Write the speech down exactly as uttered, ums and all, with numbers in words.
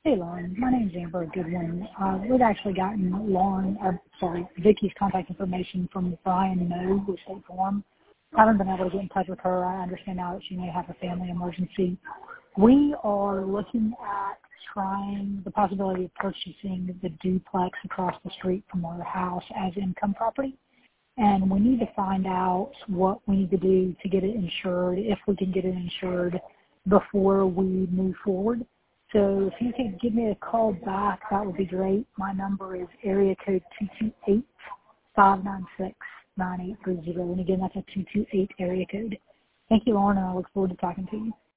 Hey, Lauren. My name's Amber Goodwin. Uh, we've actually gotten Lauren, or sorry, Vicky's contact information from Brian Moe with State Farm. I haven't been able to get in touch with her. I understand now that she may have a family emergency. We are looking at trying the possibility of purchasing the duplex across the street from our house as income property. And we need to find out what we need to do to get it insured, if we can get it insured before we move forward. So if you could give me a call back, that would be great. My number is area code two two eight, five nine six, nine eight three zero. And again, that's a two two eight area code. Thank you, Lauren, and I look forward to talking to you.